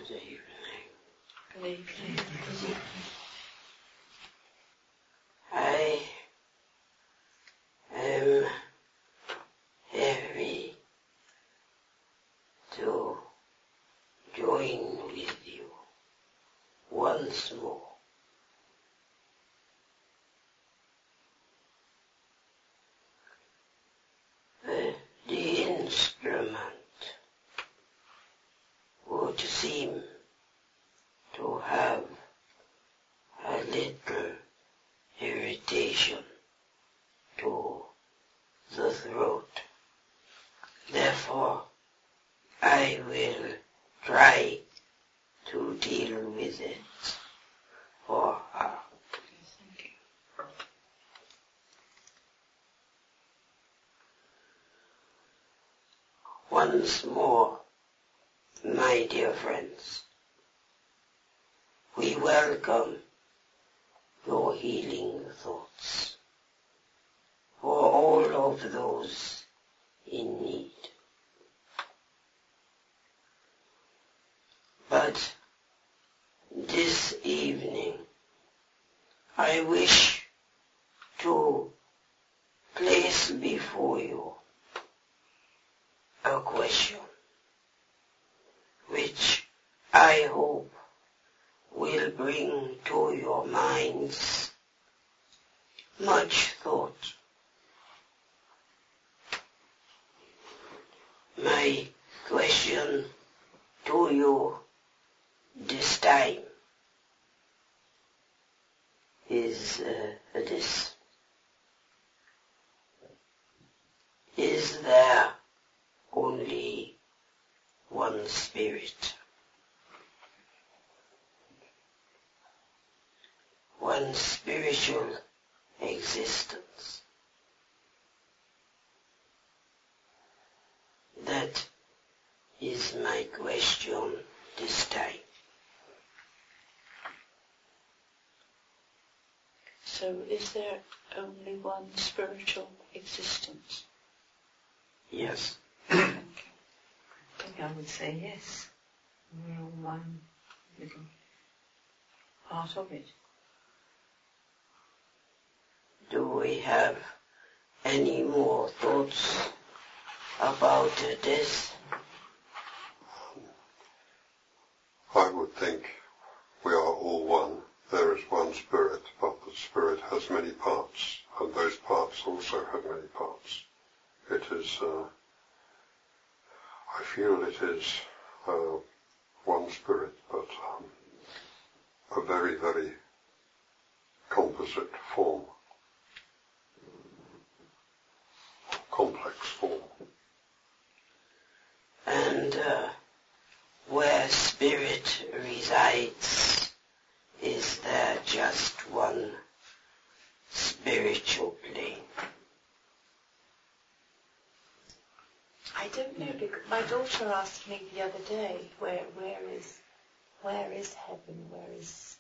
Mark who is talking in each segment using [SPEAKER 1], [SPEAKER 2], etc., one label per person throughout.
[SPEAKER 1] Good evening.
[SPEAKER 2] Good evening.
[SPEAKER 1] I am happy to join with you once more. The instrument would seem to have a little irritation to the throat. Therefore, I will try to deal with it for her.
[SPEAKER 2] Thank you.
[SPEAKER 1] Once more, my dear friends, we welcome your healing thoughts for all of those in need. But this evening, I wish to place before you a question which I hope will bring to your minds much thought. My question to you this time is this. Is there only one spirit? One spiritual existence? That is my question this time.
[SPEAKER 2] So is there only one spiritual existence?
[SPEAKER 1] Yes.
[SPEAKER 2] Thank you. I think I would say yes. We're all one little part of it.
[SPEAKER 1] Do we have any more thoughts about this?
[SPEAKER 3] I would think we are all one. There is one spirit, but the spirit has many parts, and those parts also have many parts. It is, I feel it is one spirit, but a very, very composite form, complex form.
[SPEAKER 1] And where spirit resides, is there just one spiritual plane?
[SPEAKER 2] I don't know, because my daughter asked me the other day, where is heaven, where is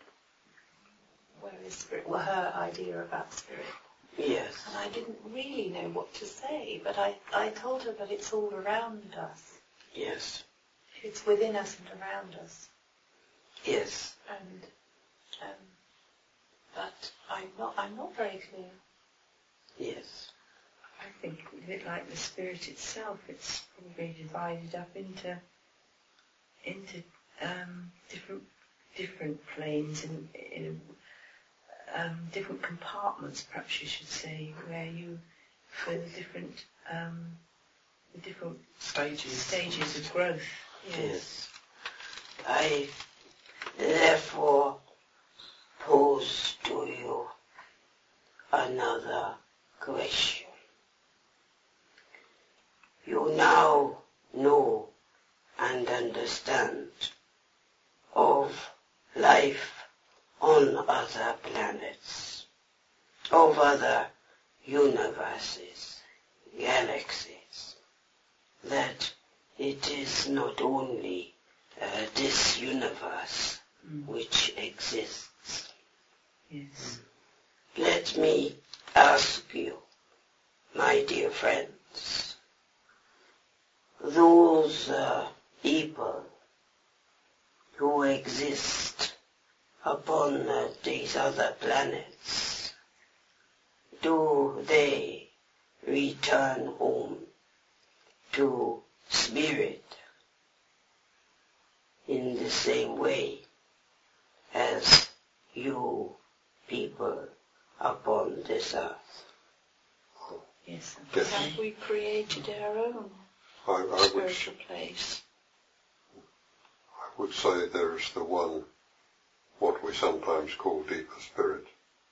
[SPEAKER 2] spirit, well, her idea about spirit.
[SPEAKER 1] Yes.
[SPEAKER 2] And I didn't really know what to say, but I told her that it's all around us.
[SPEAKER 1] Yes.
[SPEAKER 2] It's within us and around us.
[SPEAKER 1] Yes.
[SPEAKER 2] And but I'm not very clear.
[SPEAKER 1] Yes.
[SPEAKER 4] I think a bit like the spirit itself, it's probably divided up into different planes in different compartments, perhaps you should say, where you for the different stages of growth.
[SPEAKER 1] Yes. I therefore pose to you another question. You now know and understand of life on other planets, of other universes, galaxies, that it is not only this universe which exists.
[SPEAKER 4] Yes.
[SPEAKER 1] Let me ask you, my dear friends, those people exist upon these other planets, do they return home to spirit in the same way as you people upon this earth?
[SPEAKER 4] Yes.
[SPEAKER 2] Have we created our own spiritual place?
[SPEAKER 3] I would say there is the one, what we sometimes call deeper spirit,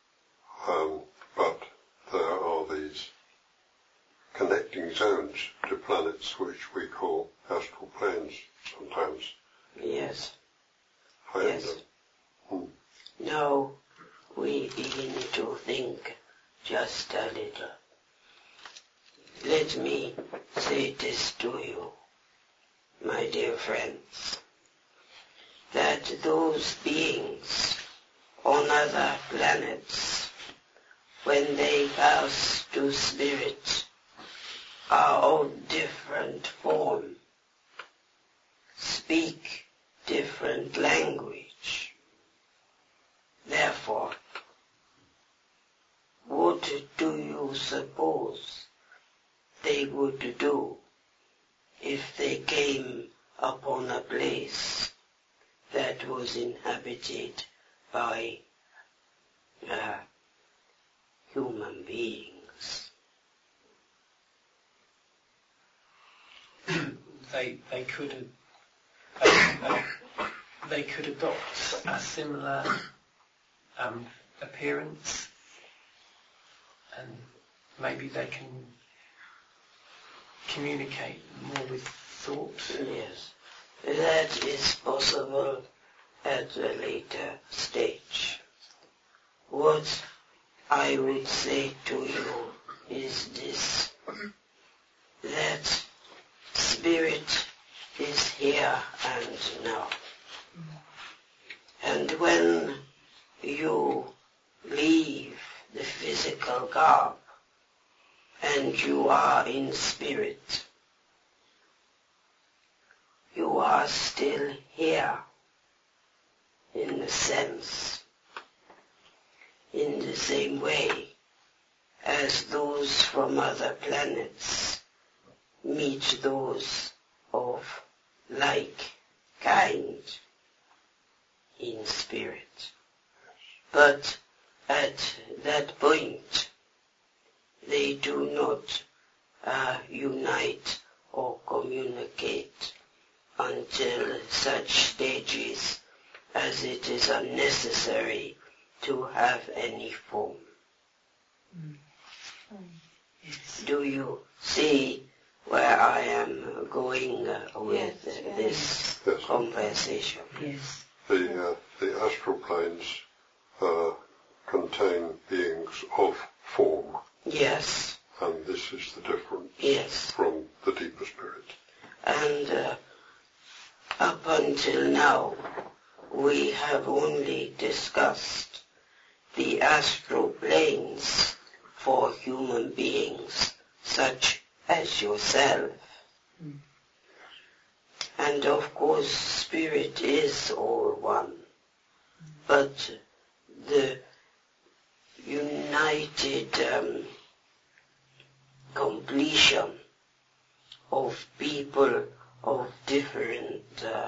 [SPEAKER 3] but there are these connecting zones to planets which we call astral planes sometimes.
[SPEAKER 1] Yes.
[SPEAKER 3] And,
[SPEAKER 1] Yes. Now we begin to think just a little. Let me say this to you, my dear friends, that those beings on other planets, when they pass to spirit, are of different form, speak different language. Therefore, what do you suppose they would do if they came upon a place that was inhabited by human beings?
[SPEAKER 5] They could adopt a similar appearance, and maybe they can communicate more with thought.
[SPEAKER 1] Yes, that is possible at a later stage. What I would say to you is this, that spirit is here and now. And when you leave the physical garb and you are in spirit, you are still here in a sense, in the same way as those from other planets meet those of like kind in spirit. But at that point, they do not unite or communicate until such stages as it is unnecessary to have any form.
[SPEAKER 4] Yes.
[SPEAKER 1] Do you see where I am going with this
[SPEAKER 3] Yes.
[SPEAKER 1] conversation?
[SPEAKER 4] Yes.
[SPEAKER 3] The astral planes contain beings of form,
[SPEAKER 1] Yes,
[SPEAKER 3] and this is the difference
[SPEAKER 1] yes.
[SPEAKER 3] from the deeper spirit.
[SPEAKER 1] And up until now, we have only discussed the astral planes for human beings such as yourself. And of course, spirit is all one. But the united completion of people of different,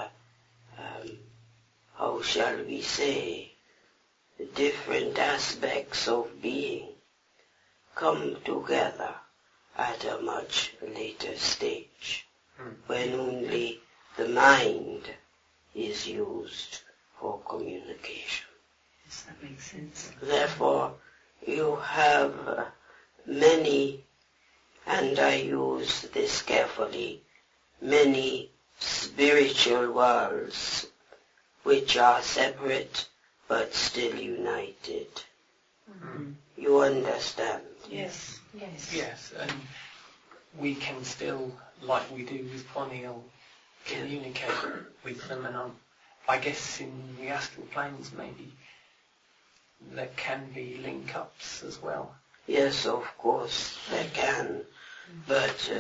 [SPEAKER 1] how shall we say, different aspects of being come together at a much later stage, when only the mind is used for communication.
[SPEAKER 4] Yes, that makes sense.
[SPEAKER 1] Therefore, you have many, and I use this carefully, many spiritual worlds which are separate but still united. You understand?
[SPEAKER 4] Yes. Yes.
[SPEAKER 5] Yes, and we can still, like we do with Boniel, communicate with them, and I guess in the astral planes maybe there can be link-ups as well.
[SPEAKER 1] Yes, of course, there can, but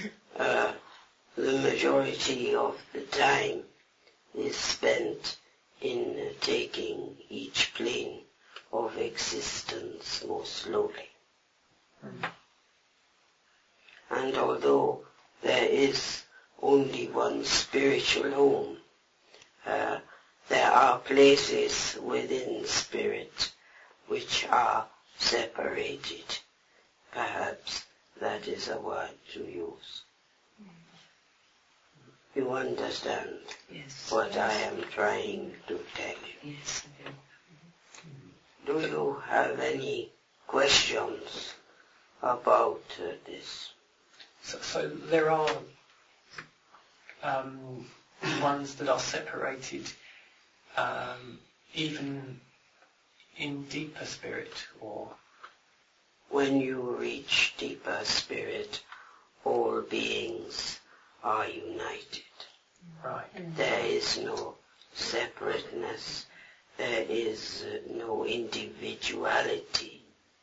[SPEAKER 1] the majority of the time is spent in taking each plane of existence more slowly. And although there is only one spiritual home, there are places within spirit which are separated. Perhaps that is a word to use. You understand what I am trying to tell you?
[SPEAKER 4] Yes, I
[SPEAKER 1] do. Do you have any questions about this?
[SPEAKER 5] So there are ones that are separated even in deeper spirit, or
[SPEAKER 1] when you reach deeper spirit, all beings are united.
[SPEAKER 5] Right.
[SPEAKER 1] There is no separateness. There is no individuality.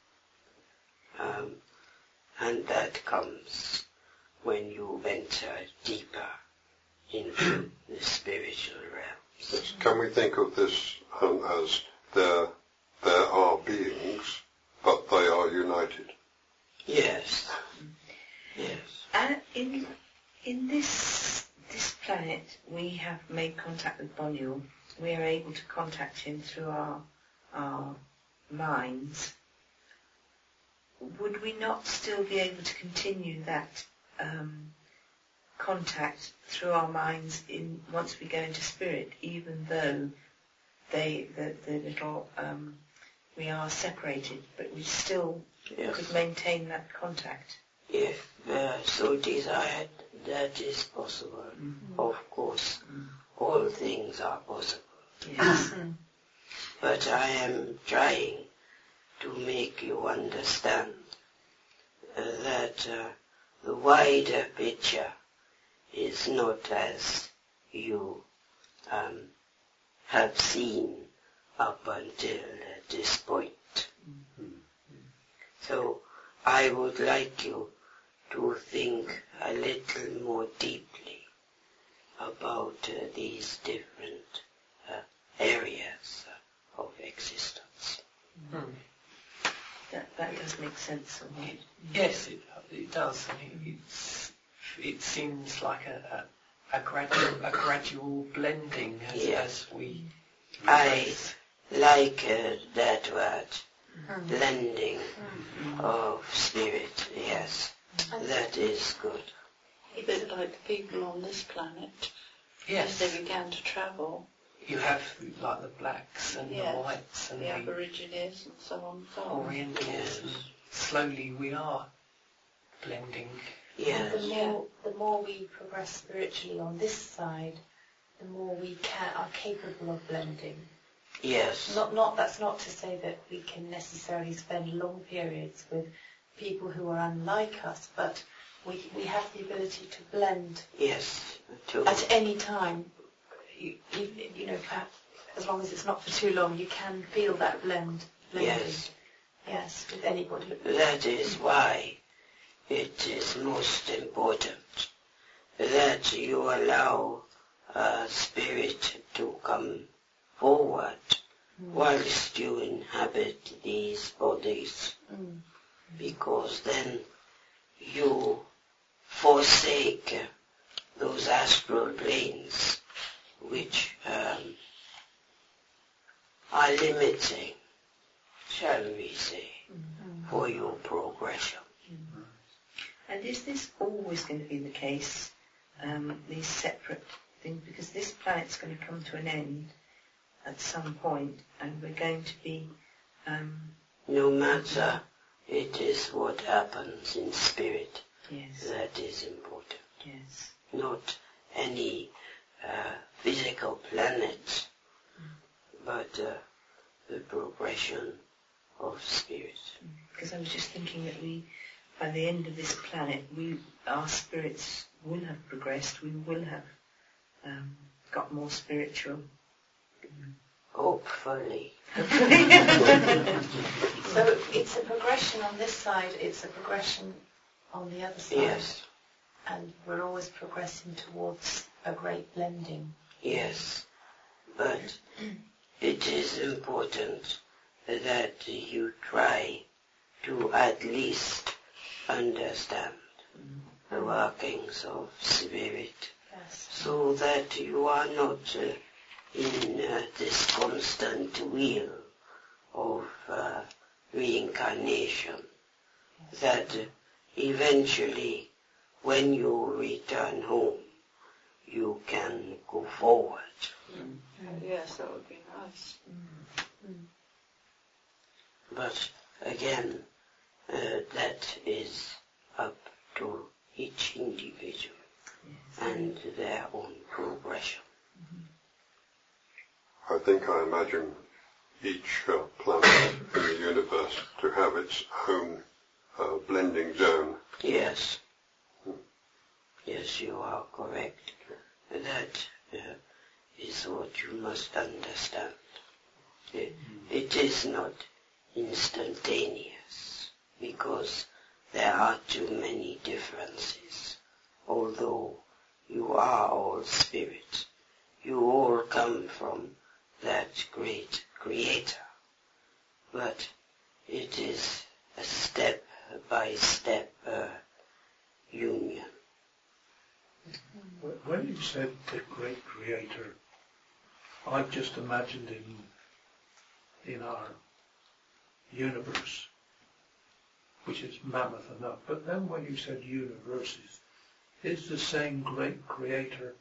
[SPEAKER 1] And that comes when you enter deeper into the spiritual realms.
[SPEAKER 3] Yes. Can we think of this as there are beings, but they are united?
[SPEAKER 1] Yes. Yes.
[SPEAKER 4] And in this planet, we have made contact with Boniel. We are able to contact him through our minds. Would we not still be able to continue that contact through our minds once we go into spirit, even though we are separated, but we still could maintain that contact?
[SPEAKER 1] If so desired, that is possible. Mm-hmm. Of course, all things are possible.
[SPEAKER 4] Yes.
[SPEAKER 1] But I am trying to make you understand that the wider picture is not as you have seen up until this point. Mm-hmm. So I would like you to think a little more deeply about these different areas of existence.
[SPEAKER 4] That does make sense.
[SPEAKER 5] Yes, it does. I mean, it seems like a gradual blending as we.
[SPEAKER 1] I like that word, blending of spirit. Yes, that is good.
[SPEAKER 6] A bit like the people on this planet.
[SPEAKER 5] Yes.
[SPEAKER 6] As they began to travel.
[SPEAKER 5] You have like the blacks and the whites and
[SPEAKER 6] the Aborigines and so on and so on.
[SPEAKER 5] Orientals. Yes. And slowly we are blending.
[SPEAKER 1] Yes.
[SPEAKER 2] The more we progress spiritually on this side, the more we are capable of blending.
[SPEAKER 1] Yes.
[SPEAKER 2] That's not to say that we can necessarily spend long periods with people who are unlike us, but we have the ability to blend.
[SPEAKER 1] Yes.
[SPEAKER 2] At any time, you know, perhaps as long as it's not for too long, you can feel that blending. Yes, with anybody.
[SPEAKER 1] That is why it is most important that you allow spirit to come forward whilst you inhabit these bodies, because then you forsake those astral planes which are limiting, shall we say, for your progression.
[SPEAKER 4] And is this always going to be the case, these separate things? Because this planet's going to come to an end at some point, and we're going to be...
[SPEAKER 1] No matter, it is what happens in spirit.
[SPEAKER 4] Yes.
[SPEAKER 1] That is important.
[SPEAKER 4] Yes.
[SPEAKER 1] Not any physical planet, but the progression of spirit.
[SPEAKER 4] Because I was just thinking that by the end of this planet, our spirits will have progressed. We will have got more spiritual.
[SPEAKER 1] Hopefully.
[SPEAKER 2] So it's a progression on this side, it's a progression on the other side.
[SPEAKER 1] Yes.
[SPEAKER 2] And we're always progressing towards a great blending.
[SPEAKER 1] Yes. but it is important that you try to at least understand the workings of spirit,
[SPEAKER 2] Yes.
[SPEAKER 1] so that you are not in this constant wheel of reincarnation, that eventually when you return home you can go forward.
[SPEAKER 6] Yes, that would be nice.
[SPEAKER 1] But again, that is up to each individual and their own progression.
[SPEAKER 3] I think I imagine each planet in the universe to have its own blending zone.
[SPEAKER 1] Yes. Yes, you are correct. That is what you must understand. It is not instantaneous, because there are too many differences. Although you are all spirit, you all come from that great Creator. But it is a step-by-step union.
[SPEAKER 7] When you said the great Creator, I've just imagined in our universe, which is mammoth enough. But then when you said universes, is the same great Creator,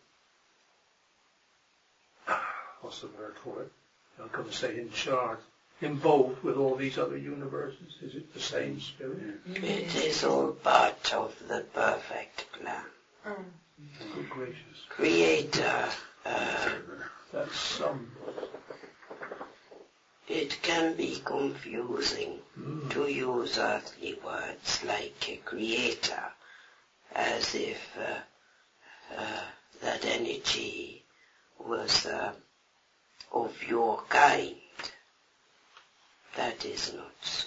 [SPEAKER 7] what's the word for it? I'm going to say in charge, involved with all these other universes? Is it the same spirit?
[SPEAKER 1] It is all part of the perfect plan.
[SPEAKER 7] Good gracious.
[SPEAKER 1] Creator,
[SPEAKER 7] That's some.
[SPEAKER 1] it can be confusing to use earthly words like a creator, as if that energy was of your kind. That is not so.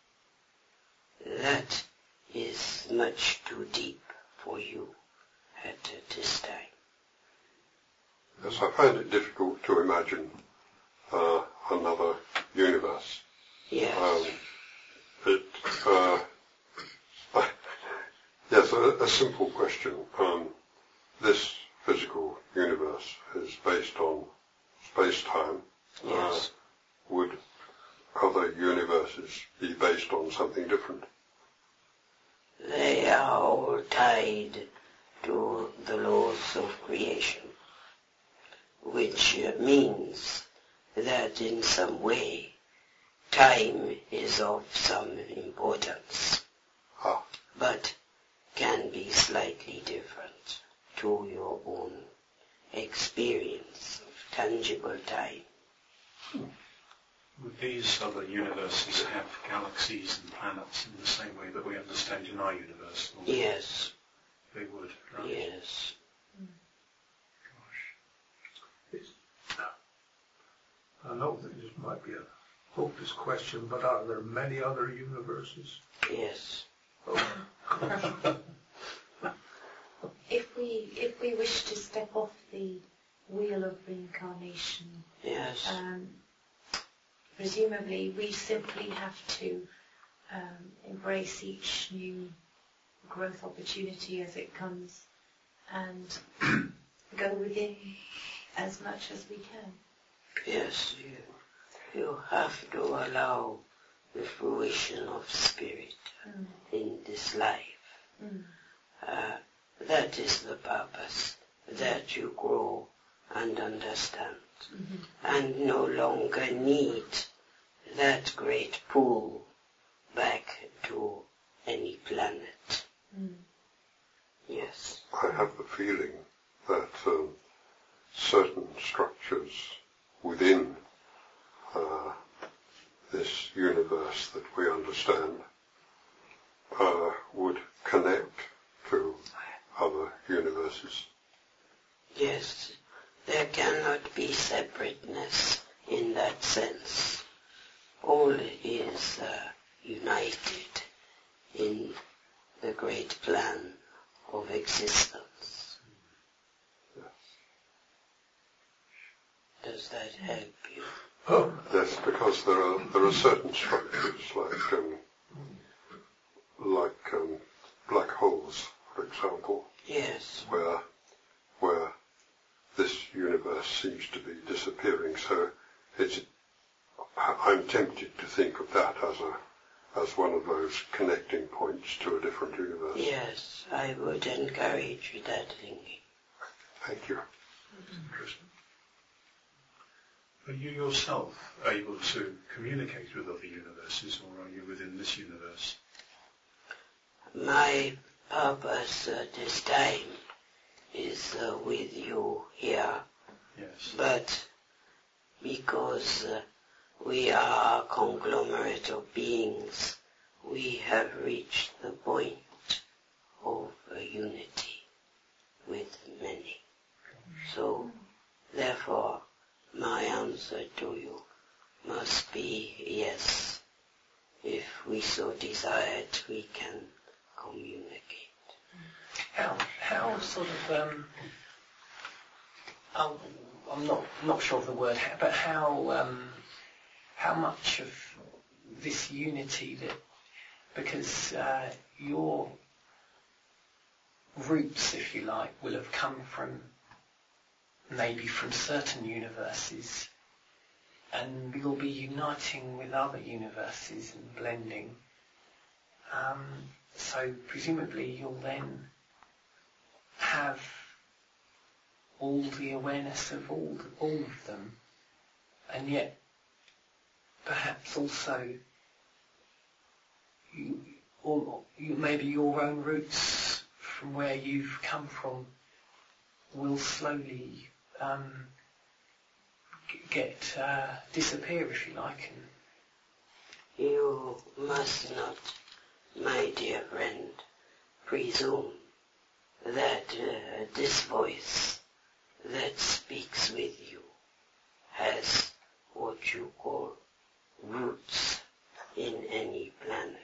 [SPEAKER 1] That is much too deep for you at this time.
[SPEAKER 3] Yes, I find it difficult to imagine another universe.
[SPEAKER 1] Yes.
[SPEAKER 3] Yes, a simple question. This physical universe is based on space-time.
[SPEAKER 1] Yes.
[SPEAKER 3] Would other universes be based on something different?
[SPEAKER 1] They are all tied to the laws of creation, which means that in some way time is of some importance, but can be slightly different to your own experience of tangible time.
[SPEAKER 8] Would these other universes have galaxies and planets in the same way that we understand in our universe? Or
[SPEAKER 1] Yes.
[SPEAKER 8] they would, right?
[SPEAKER 1] Yes.
[SPEAKER 7] I know that this might be a hopeless question, but are there many other universes?
[SPEAKER 1] Yes.
[SPEAKER 2] If we wish to step off the wheel of reincarnation,
[SPEAKER 1] Yes.
[SPEAKER 2] presumably we simply have to embrace each new growth opportunity as it comes and go within as much as we can.
[SPEAKER 1] Yes, you have to allow the fruition of spirit in this life. That is the purpose, that you grow and understand, and no longer need that great pull back to any planet. Yes.
[SPEAKER 3] I have the feeling that certain structures within this universe that we understand would connect to other universes.
[SPEAKER 1] Yes, there cannot be separateness in that sense. All is united in the great plan of existence. Does that help you?
[SPEAKER 3] Oh, yes, because there are certain structures like black holes, for example.
[SPEAKER 1] Yes.
[SPEAKER 3] Where this universe seems to be disappearing. So I'm tempted to think of that as one of those connecting points to a different universe.
[SPEAKER 1] Yes, I would encourage that thinking.
[SPEAKER 3] Thank you.
[SPEAKER 8] Interesting. Are you yourself able to communicate with other universes, or are you within this universe?
[SPEAKER 1] My purpose this time is with you here.
[SPEAKER 8] Yes.
[SPEAKER 1] But because we are a conglomerate of beings, we have reached the point of unity with many. So, therefore, my answer to you must be yes. If we so desire it, we can communicate.
[SPEAKER 5] How sort of I'm not sure of the word, but how much of this unity that, because your roots, if you like, will have come from maybe from certain universes, and you'll be uniting with other universes and blending. So presumably you'll then have all the awareness of all of them, and yet perhaps also maybe your own roots from where you've come from will slowly disappear, if you like.
[SPEAKER 1] You must not, my dear friend, presume that this voice that speaks with you has what you call roots in any planet.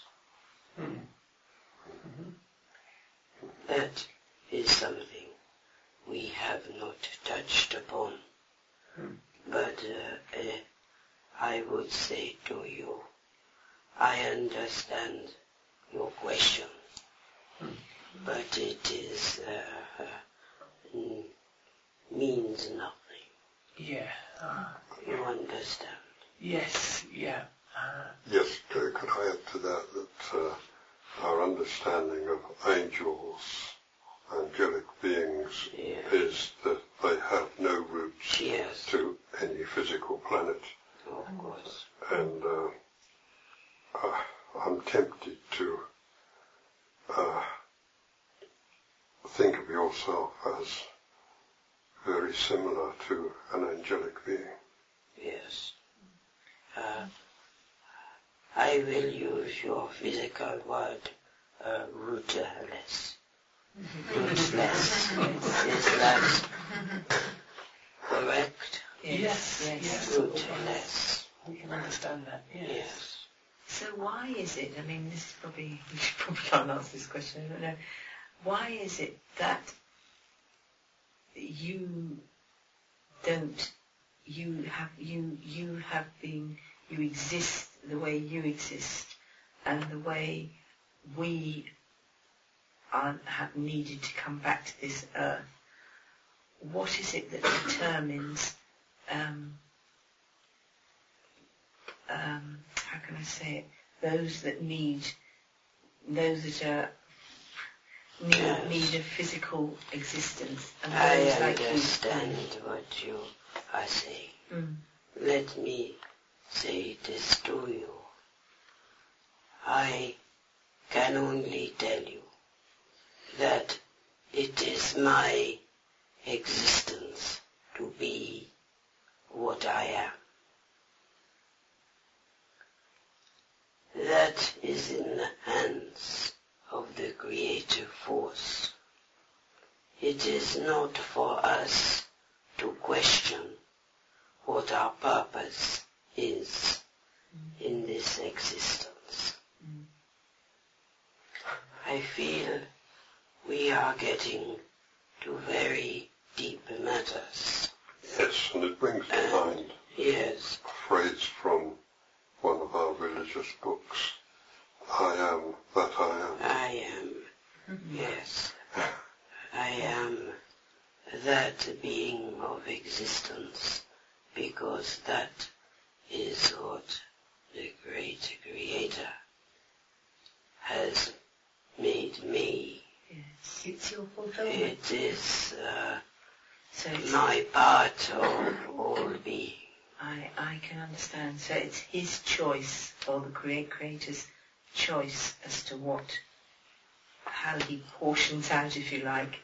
[SPEAKER 5] Mm-hmm.
[SPEAKER 1] That is something we have not touched upon. But I would say to you, I understand your question, but it is means nothing.
[SPEAKER 5] Yeah.
[SPEAKER 1] You understand?
[SPEAKER 5] Yes. Yeah.
[SPEAKER 3] Yes. Could I add to that our understanding of angels, angelic beings, is that they have no roots to any physical planet.
[SPEAKER 1] Of course.
[SPEAKER 3] And I'm tempted to think of yourself as very similar to an angelic being.
[SPEAKER 1] Yes. I will use your physical word, rootless. Rootless. Is that correct?
[SPEAKER 5] Yes.
[SPEAKER 1] Rootless.
[SPEAKER 5] We can understand that. Yes.
[SPEAKER 4] So why is it, I mean, this is probably, you probably can't answer this question, I don't know. Why is it that you exist the way you exist, and the way we have needed to come back to this earth? What is it that determines, how can I say it, those that need a physical existence, and those
[SPEAKER 1] I
[SPEAKER 4] like you?
[SPEAKER 1] understand what you are saying. Let me say this to you. I can only tell you that it is my existence to be what I am. That is in the hands of the creative force. It is not for us to question what our purpose is in this existence. I feel we are getting to very deep matters.
[SPEAKER 3] Yes, and it brings to mind
[SPEAKER 1] yes,
[SPEAKER 3] a phrase from one of our religious books. I am that I am.
[SPEAKER 1] I am, yes, I am that being of existence, because that is what the great Creator has made me.
[SPEAKER 4] Yes, it's your fulfillment.
[SPEAKER 1] It is
[SPEAKER 4] So it's,
[SPEAKER 1] my part of all being.
[SPEAKER 4] I can understand. So it's his choice, or the Creator's choice as to how he portions out, if you like,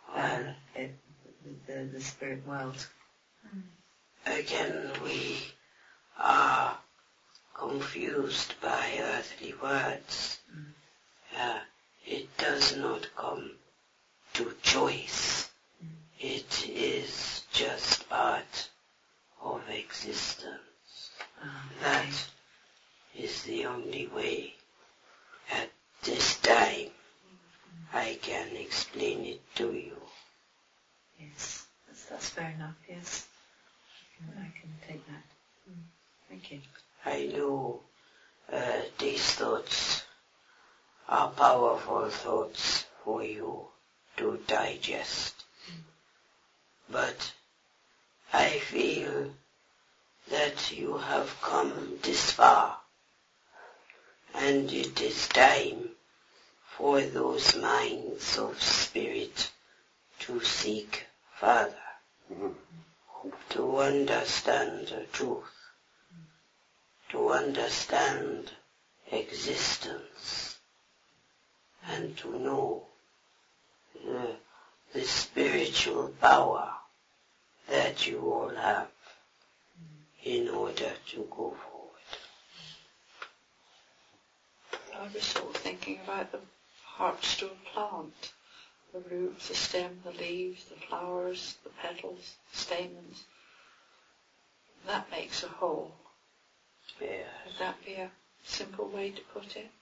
[SPEAKER 4] the spirit world.
[SPEAKER 1] Again, we are confused by earthly words. It does not come to choice. It is just part of existence. That is the only way at this time I can explain it to you.
[SPEAKER 4] Yes, that's fair enough, yes. I can take that. Thank you.
[SPEAKER 1] I know these thoughts are powerful thoughts for you to digest. But I feel that you have come this far, and it is time for those minds of spirit to seek further, to understand the truth, to understand existence, and to know the spiritual power that you all have in order to go forward.
[SPEAKER 6] I was sort of thinking about the heartstone plant, the roots, the stem, the leaves, the flowers, the petals, the stamens. That makes a whole.
[SPEAKER 1] Yes.
[SPEAKER 6] Would that be a simple way to put it?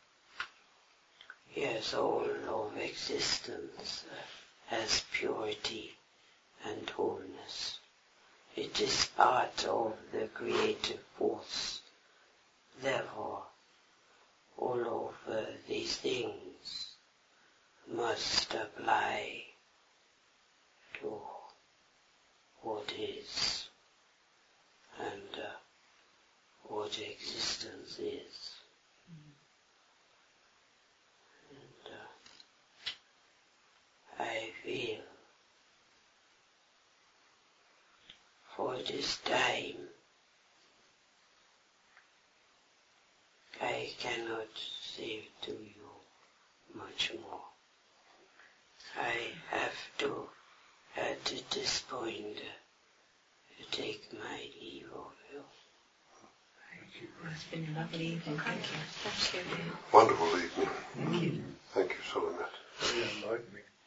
[SPEAKER 1] Yes, all of existence has purity and wholeness. It is part of the creative force. Therefore, all of these things must apply to what is and what existence is. And I feel for this time I cannot say to you much more. I have to, at this point, take my leave of you.
[SPEAKER 4] Thank you. Well, it's been a lovely evening. Thank you.
[SPEAKER 6] Thank you.
[SPEAKER 3] Wonderful evening.
[SPEAKER 4] Thank you.
[SPEAKER 3] Thank you, Solomon.
[SPEAKER 7] Very enlightening.